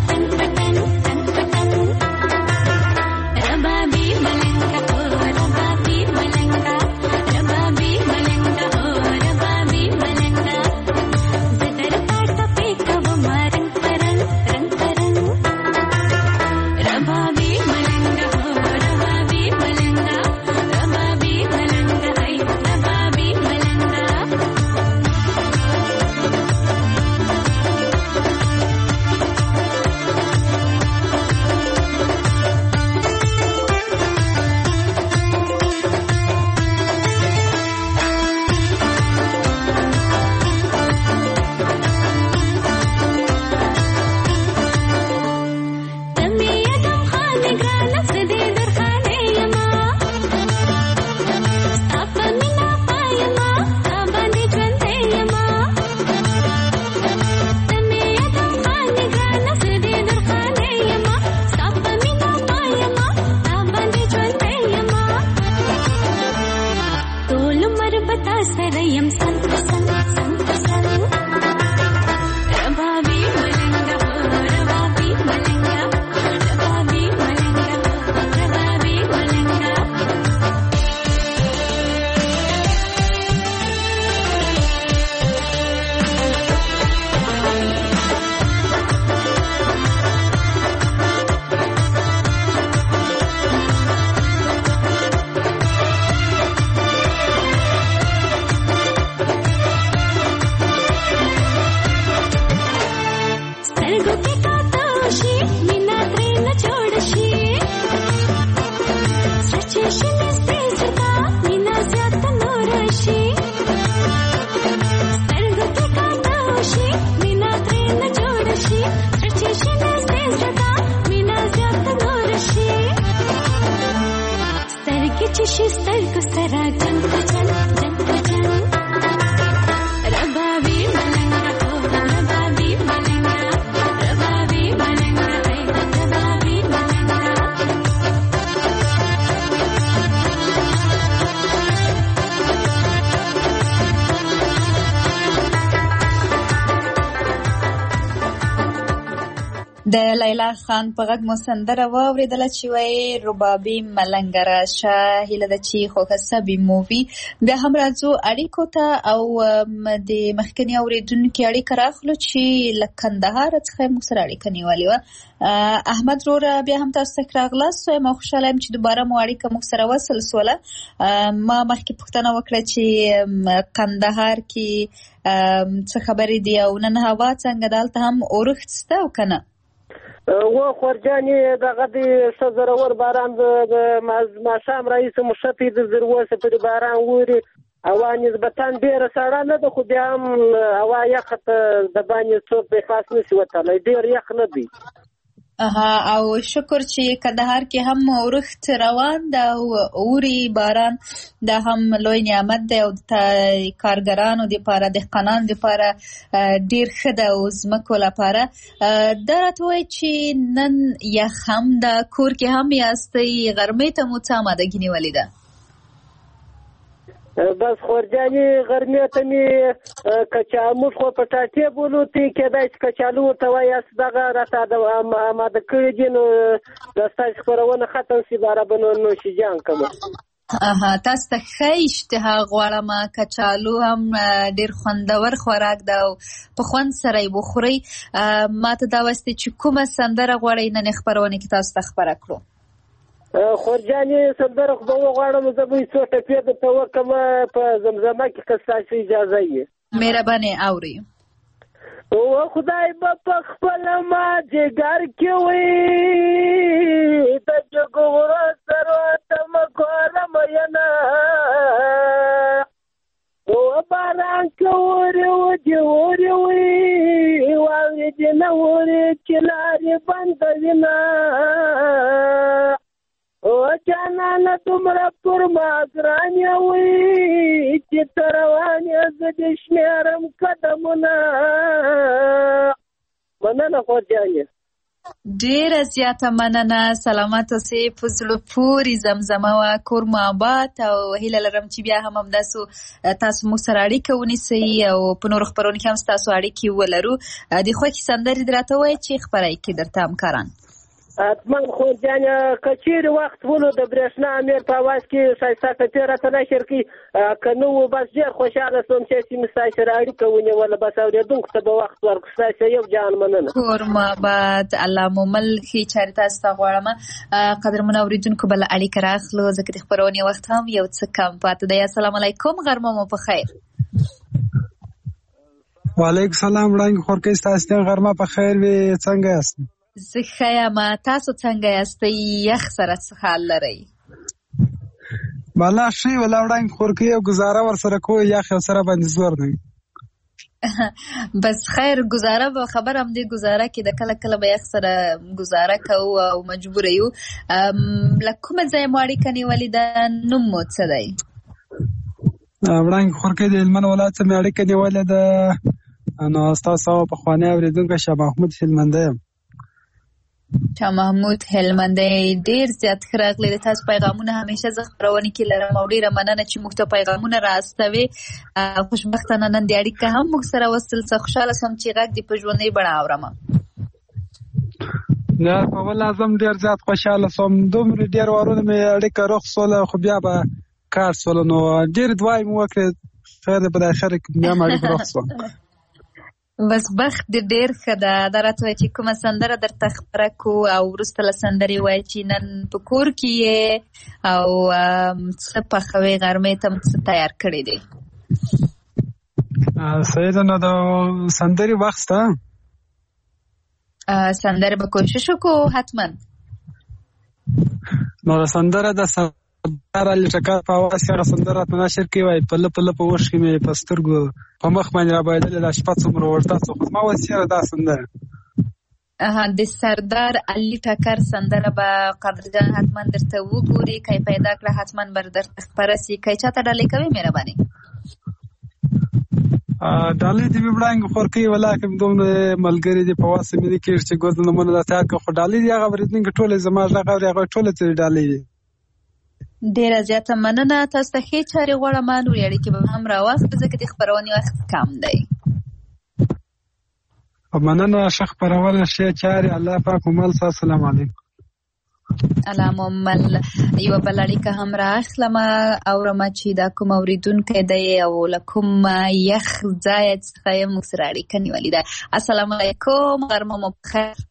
د لیلا خان په غږ مو سندره واورېدله چې وایي ربابي ملنګه راشه. هیله ده چې خوښه سوي مو وي. بیا هم راځو اړیکو ته او د مخکني اورېدونکي اړیکه راخلو چې له کندهار څخه موږ سره اړیکه نیولې وه. احمد وروره بیا هم تاسو ته راغلاست. ما خوشحاله یم چې دوباره مو اړیکه موږ سره وصل سوله. ما مخکې پوښتنه وکړه چې کندهار کې څه خبرې دي او نن هوا څنګه ده، هلته هم اورښت شته او که نه؟ و خورجانې دغه د ښه زورور باران د ماښام راهیسې مو ښه تر تر اوسه پورې باران اوري. هوا نسبتا ډېره سړه نه ده، خو بیا هم هوا یخه ته د باندې څوک پرې خاص نشي وتلی، ډېر یخ نه دی. اها او شکر چې کندهار کې هم اورښت روان ده او اوري باران، دا هم لوی نعمت دی او د کارګرانو دپاره دهقانانو دپاره ډېر ښه ده او ځمکو لپاره. دا راته وایي چې نن یخ هم ده، کور کې هم یاستئ، غرمې ته مو څه امادګي نیولې ده؟ بس خورجانې غرمې ته مې کچا موږ خو په ټاټې بولو تی کېدای چې کچالو ورته وایاست دغه راته اماده کړي دي، نو دا ستاسې خپرونه ختم شي باره به نو نوشیجان کومه. اها تاسو ته ښه اشتها غواړم. کچالو هم ډېر خوندور خوراک ده او په خوند سره یې وخورئ. ما ته دا وستې چې کومه سندره غواړئ نن خپرونه کې تاسو ته خپره کړو؟ خورجانې سندره خو به وغواړم، زه به یې څو ټپې درته وکړم په زمزمه کې که ستاسو اجازه وي. مهرباني اورئ. و خدای به په خپله ما جګر کې وي د جګورو سرو ته مه ګورم ینه و باران که اوري وجې اوري وي واورې دې نه اوري چې لارې بندوینه او جانانه دومره پر ما ګرانې وي چې ته روان یې زه دې شمېرم قدمونه. مننه خورجانې، ډېره زیاته مننه. سلامت اوسئ، په زړه پورې زمزمه وه، کور مو آباد او هیله لرم چې بیا هم همداسې تاسو موږ سره اړیکه ونیسئ او په نورو خپرونو کې هم ستاسو اړیکې ولرو. د خوښې سندرې دې راته ووایئ چې خپره کړي درته همکاران. حتما خورجانې که چیرې وخت ولو د برېښنا امیر په اواز کې ښایسته ټپې راته نشر کړي، که نه و بس ډېر خوشحاله شوم چې مې ستاسو سره اړیکه ونیوله. بس اورېدونکو ته به وخت ورکړو. ستاسو یو جان مننه. کور مو آباد، الله مو مل ښې چارې تاسو ته غواړم. قدرمنو اورېدونکو بله اړیکه راخلو ځکه د خپرونې وخت هم یو څه کم پاتې دی. السلام علیکم، غرمه مو په خیر. وعلیکم سلام وړاندې خورکۍ، ستاسو ته غرمه په خیر وي. څنګه یاست؟ زه ښه یم، تاسو څنګه یاستئ؟ یخ سره څه حال لرئ؟ بالا ښه ولا وړاندې خورکۍ او ګزاره ورسره کوو، یخ سره باندې زور دی. بس خیر گزاره به خبر هم دی، گزاره کې د کله کله به یخ سره گزاره کوو او مجبور یو. له کومه ځایه مو اړیکه نیولې ده؟ نوم مو څه دی؟ وړاندې خورکۍ د هلمند ولایت څخه مې اړیکه نیولې ده. نو ستاسو پخوانی اورېدونکی شاه محمود هلمندی یم. شاه محمود هلمندی، ډېر زیات ښه راغلي. د تاسو پیغامونه همیشه زه خپرونې کې لرم او ډېره مننه چې موږ ته پیغامونه راستوي. خوشبختانه نن دې اړیکه هم موږ سره وصل څه خوشحاله شوم چې غږ دې په ژوندۍ بڼه اورم. نه په ول اعظم ډېر زیات خوشحاله شوم. دومره ډېر وارونه مې اړیکه روغ سوله، خو بیا به کار سوله، نو ډېر دعاې مې وکړې، خیر دی په د اخر کې بیا مې اړیکه روغ سوه. بس بخت دې ډېر ښه ده. دا راته وایي چې کومه سندره درته خپره کړو او وروسته له سندرې وایي چې نن په کور کې یې او څه پخوې، غرمې ته څه تیار کړی دی؟ صحیح ده. نو د سندرې وخت شته؟ سندره به کوشش وکړو حتما. نو د سندره د سردار علي ټکر په اواز هغه سندره په نشر کې وای په لپ لپ وښ کې مې په سترګو په مخ باندې رابایدلې دا شپه څومره ورته څو خو ما وسیره دا سندره اها د سردار علي ټکر سندره به قدرجان حتما درته وګوري کای پیدا کړه حتما بر درته خبره سي کای چاته ډالۍ کوي مهرباني ډالۍ دې وړاندې خور کوي ولاکه دوم ملګری دې په واسه مې کې چې ګوزنه مونږ دا تیار کړ خو ډالۍ دې هغه ورتنګ ټوله زما ځای هغه ټوله ته ډالۍ ډیره زیاته مننه تاسو ته ښې چارې غواړم نورې اړیکې به هم راواخلو ځکه د خپرونې وخت کم دی مننه ښه خپرونه ښې چارې الله پاک ومل السلام علیکم الله ممل یوه بله اړیکه هم رااخلم اورم چې دا کوم اورېدونکی دی او له کوم یخ ځایه څخه یې موږ سره اړیکه نیولې ده السلام علیکم غرمه مو بخیر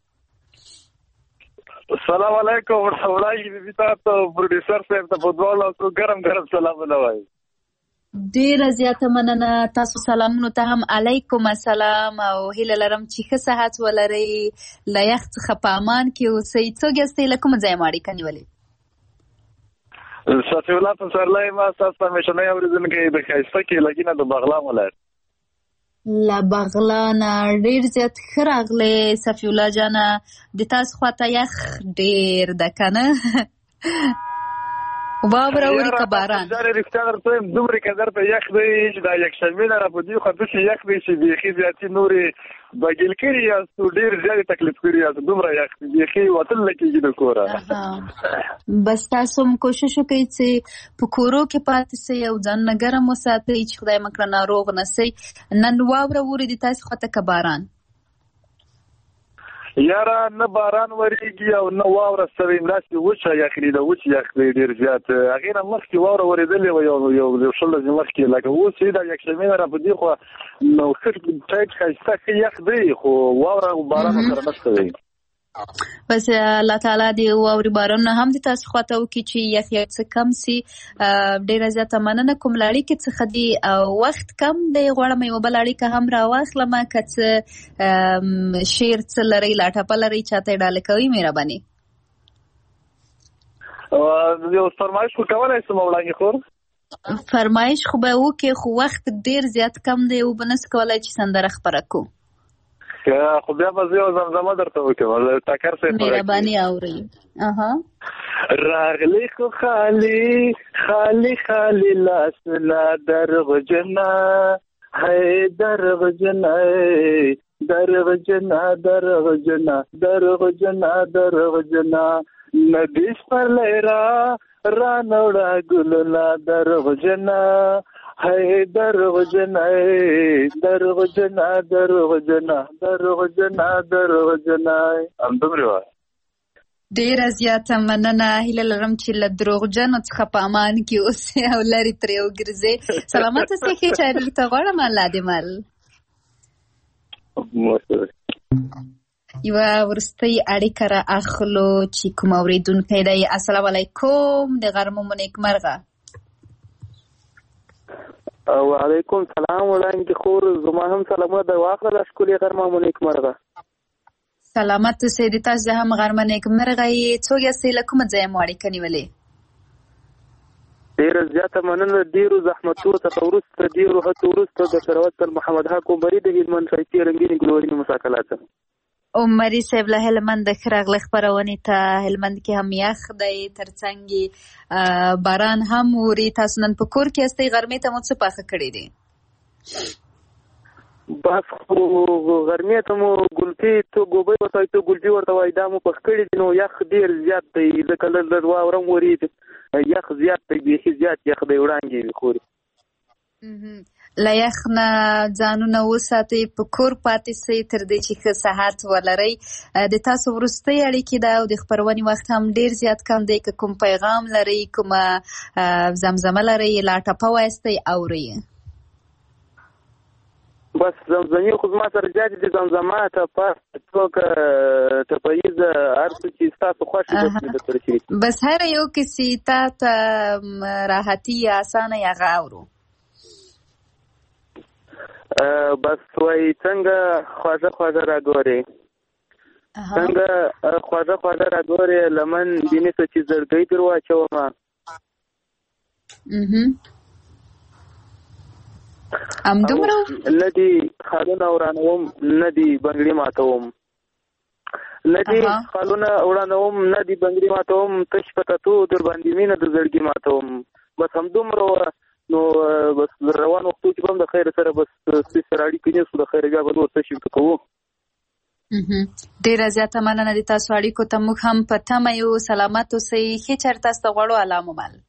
السلام علیکم ورحمتلاهی وبرکاتہ پروډوسر صاحب ته په دواړو ګرم ګرم سلامونه وایم ډیره زیاته مننه تاسو سلامونو ته هم علیکم السلام او هیله لرم چې ښه صحت ولرئ له یخ څخه په امان کې اوسئ څوک یاستئ له کومه ځایه مو اړیکه نیولې صفي الله پسرلی ما ستاسو همیشنی اورېدونکی د ښایسته کې لګینه د بغلان ولایت له بغلانه ډېر زیات ښه راغلی صفي الله جانه د تاسو خواته یخ ډېر ده که نه واوره اوري که باران رښتیا درته وایم دومره که درته یخ دی چې دا یکشنبې نه را په دې خوا داسې یخ دی چې بیخي زیاتې نورې بګیل کړي یاستو ډېر زیاتې تکلیف کړي یاستو دومره یخ دی بیخي وتل نه کېږي د کوره بس تاسو هم کوشش وکړئ چې په کورو کې پاتې سئ او ځانونه ګرم وساتئ چې خدای مه کړه ناروغ نه سئ نن واوره اوري د تاسې خواته که باران یاره نه باران وریږي او نه واوره سوی همداسې وچه یخ دی د وچ یخ دی ډېر زیات هغې نه مخکې واوره ورېدلې وه یو یو شل ورځې مخکې لکه اوس یې دا یکشنبې نه را په دې خوا نو ښه ټایټ ښایسته ښه یخ دی خو واوره او باران سره نشته دی بس الله تعالی دې واوري بارانونه هم د تاسو خواته وکړي چې یخ یخ څه کم سي ډېره زیاته مننه کوم له اړیکې څخه دي وخت کم دی غواړم یوه بله اړیکه هم راواخلم که څه شعر څه لرئ لاټپه لرئ چاته یې ډالۍ کوئ مهرباني یو فرمایش خو کولی شم وړاندې خور فرمایش خو به وکړې خو وخت ډېر زیات کم دی او به نسو کولی چې سندره خپره کړو خو بیا به زه یو زمزمه درته وکړم ټکر صاحب مهرباني اورئ راغلی خو خالی خالی خالی لاسونه درغجنه هی درغجنه درغجنه درغجنه درغجنه درغجنه ندیش پر لیرا رانوړه ګلونه درغجنه هی درغجنه درغجنه درغجنه درغجنه درغجنه همدومره وایي ډېره زیاته مننه هیله لرم چې له دروغجنو څخه په امان کې اوسئ او لرې ترې وګرځئ سلامت اوسئ ښې چارې ته غواړم الله دې مل یوه وروستۍ اړیکه را اخلو چې کوم اورېدونکی دی السلام علیکم د غرمو مو نیکمرغه وعلیکم سلام وړاندې خور زما هم سلامونه در واخله ښکلې غرمه مو نیکمرغه سلامت اوسئ د تاسو هم غرمه نیکمرغه یې څوک یاستئ له کومه ځایه مو اړیکه نیولې ډېره زیاته مننه ډېرو زحمتونو څخه وروسته ډېرو هڅو وروسته د سروت محمد حق عمري د هلمند ښایستې رنګینې ګلورینې مساکلات عمري صاحب له هلمند ښه راغلی خپرونې ته هلمند کې هم یخ دی ترڅنګ یې باران هم اوري تاسو نن په کور کې یاستئ غرمې ته مو څه پاخه کړي دي بس خو غرمې ته مو ګلپي تو ګوبۍ ورته وایي تو ګلپي ورته وایي دا مو پخ کړي دي نو یخ ډېر زیات دی ځکه لږ لږ واوره هم ورېږي یخ زیات دی بیخي زیات یخ دی وړانګې وي خوري له یخ نه ځانونه وساتئ په کور پاتې سئ تر دې چې ښه صحت ولرئ د تاسو وروستۍ اړیکې ده او د خپرونې وخت هم ډېر زیات کم دی که کوم پیغام لرئ کومه زمزمه لرئ لاټپه وایستئ اورئ بس زمزمې خو زما سره زیاتې دي زمزمه ټپه څوک ټپهیزه هر څه چې ستاسو خوښ وي بس مې درسره شریک بس هر یو کسې تا ته راحتي یا اسانه یا هغه اورو بس وایي څنګه خواږه خواږه راګورې څنګه خواږه خواږه راګورې لمن دینې څه چې زړګۍ در واچومه همدومره نه دي خالونه ورانوم نه دي بنګړي ماتوم نه دي خالونه ورانوم نه دي بنګړي ماتوم تش پته تو در باندې مینه د زړګي ماتوم بس همدومره نو بس روان وختو چې هم د خیر سره بس سره اړیکې نه سو د خیر بیا به نور څه شي کوو. ډیره زیاته مننه دي تاسو اړیکو ته موږ هم په تمه یو. سلامت اوسئ. ښه چېرته تاسو ته غواړو الله مو مل.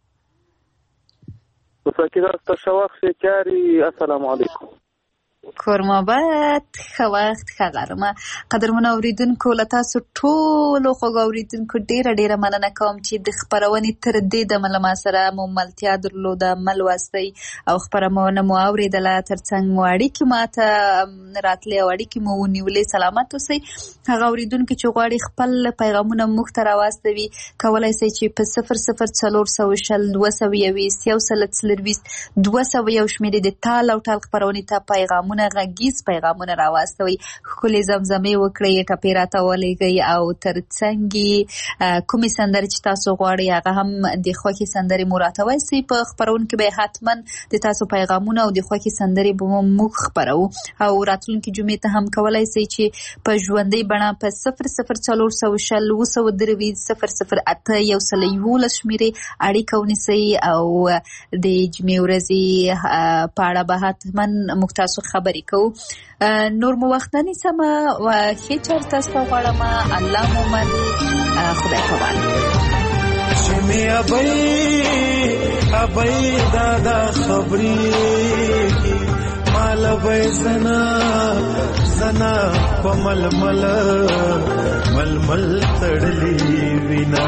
مساکي تاسو ښه وخت ښه چارې. السلام علیکم. کورمابد ښه وخت ښه غرمه. قدرمنو اورېدونکو له تاسو ټولو خوږو اورېدونکو ډیره ډیره مننه کوم چې د خپرونې تر دې دمه له ما سره مو ملتیا درلوده، مل واستئ او خپرونه مو اورېدله، ترڅنګ مو اړیکې ماته راتلې او اړیکې مو ونیولې. سلامت اوسئ. هغه اورېدونکي چې غواړي خپل پیغامونه موږ ته راواستوي کولی شئ چې په صفر صفر څلور سوه شل دوه سوه یویست یو سل څلرویست دوه سوه یو شمېرې د ټال او ټال خپرونې ته پیغام غږیز پیغامونه راواستوي، ښکلې زمزمې وکړئ، ټپې راته ولېږئ او ترڅنګ کومې سندرې چې تاسو غواړئ هغه هم د خوښې سندرې مو راته وایاستئ. په خپرونه کې به حتما د تاسو پیغامونه او د خوښې سندرې به موږ خپروو او راتلونکي جمعې ته هم کولی شئ چې په ژوندۍ بڼه په صفر صفر څلور سوه شل اووه سوه درویشت صفر صفر اته یو سل یولس شمېرې اړیکه ونیسئ او د جمعې ورځې په اړه به حتما موږ تاسو خبرې کوو. نور مو وخت نه نیسم و ښې چېرته تاسو ته غواړم. الله مو من. خدای پامان. چې مې ابۍ ابۍ دادا خبرې مال به زنا زنا په ململ ململ تړلې وینا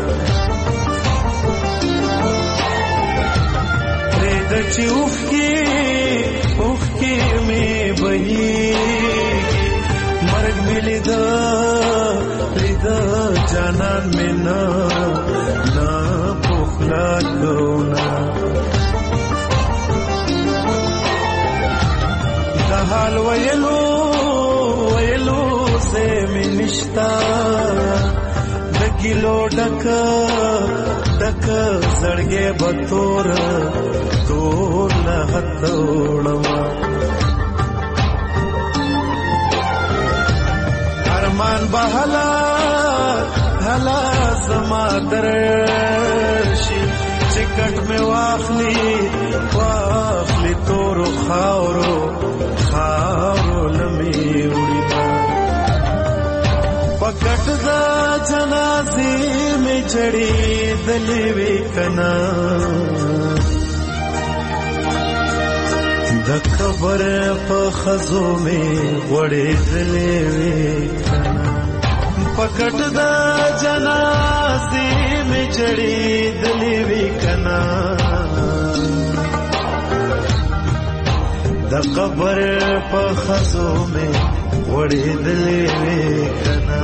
پرېږد چې اوښکې اوښکې مې بهېږي مرګ مې لیده لیده جانان مې نه نه پخلا کونه د حال ویلو ویلو سے مې نشتا د ګیلو ډک ډک زړګې به تور تور نه هتوړما ارمان به هلا هلا زما درشي چې کټ مې واخلي واخلي تور خاورو خاورو لمې وړي پکټ دا جنازې مې جړې دلې وې کنا د قبر په خزو مې وړې دلې وې کنا پکټ دا جنازې مې جړې دلې وې کنا د قبر په خزو مې وړې دلې وې کنا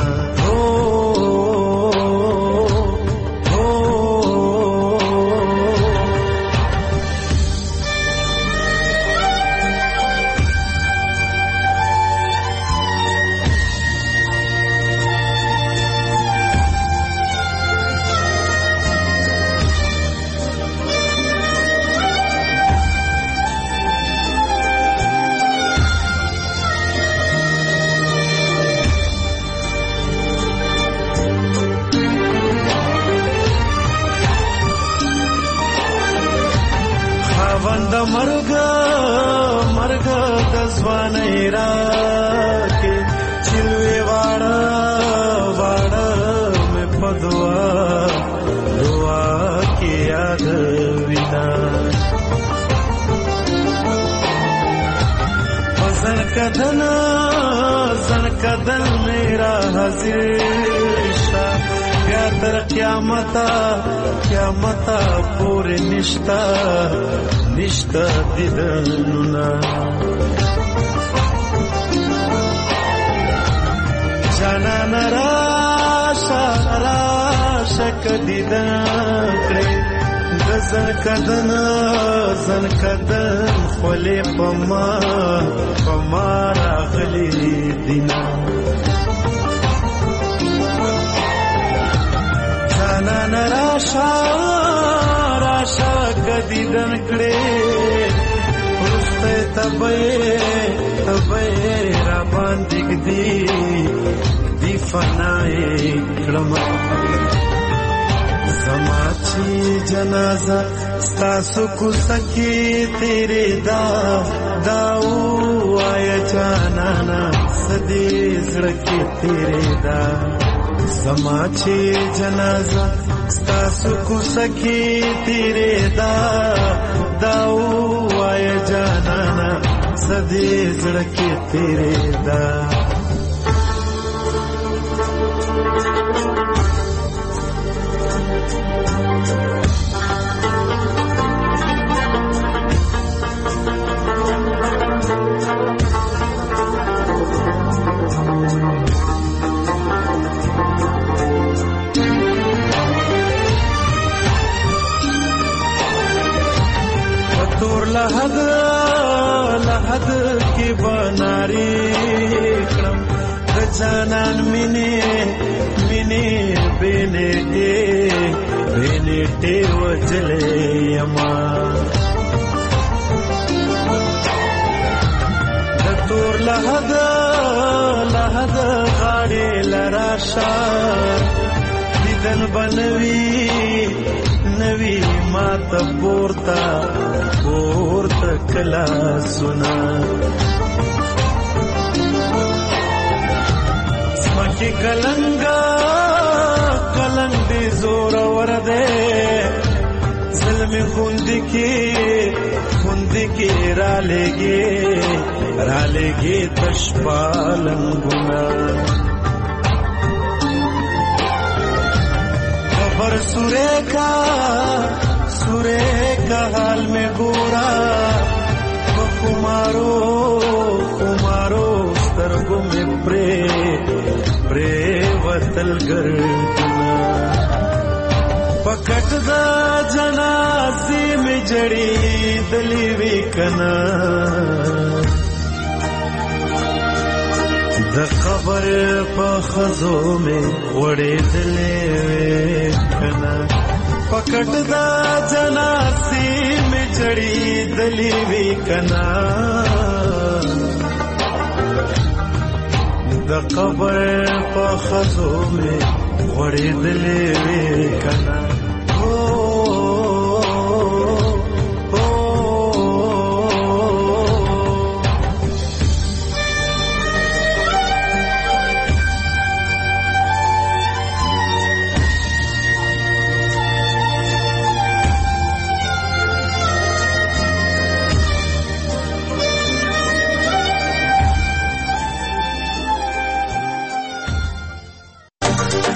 مرګ مرګ د ځوانۍ راکې چلوې واړه واړه مې په دعا دعا کې یاد وینا زن کدن زن کدن میرا حاضر شا بیا تر قیامتا قیامتا پورې نشتا نشتا دیدنونا جانان راشا راشا کدیدن کړي د زن کدن زن کدن خولې پما پما راغلی دینا جانان راشا راشا کدی دیدن کړې ورسته تبې تبې را باندې ګدي دی فنای کړم زما چې جنازه ستاسو کوڅه کې تیرې دا داو آیا جانانا سدې زړه کې تیرې دا زما چې جنازه ستاسو کوڅه کې تیرې دا داو آیا جانانا سدې زړه کې تیرې دا لحد لحد کی بناری کرم رجانان مینی مینی بینیٹے بینیٹے وجلے یما دتور لحد لحد غاڑی لراشا دیدن بنوی نوی مات پورتا پورتا کلا سنا سمکی کلنگا کلنگ دی زور وردے ظلمی خوندی کی خوندی کی را لے گی را لے گی تشپالنگونا خبر سورے کا سورے کا حال میں گورا کمارو کمارو سترگو میں پرے پرے وطل گردنا پکٹ دا جنازی میں جڑی دلی وی کنا د خبر په خزو میں وڑے دلے کنا پکٹ دا جنازی میں جڑی دلی وی کنا د قبر په خزو میں وڑے دلے کنا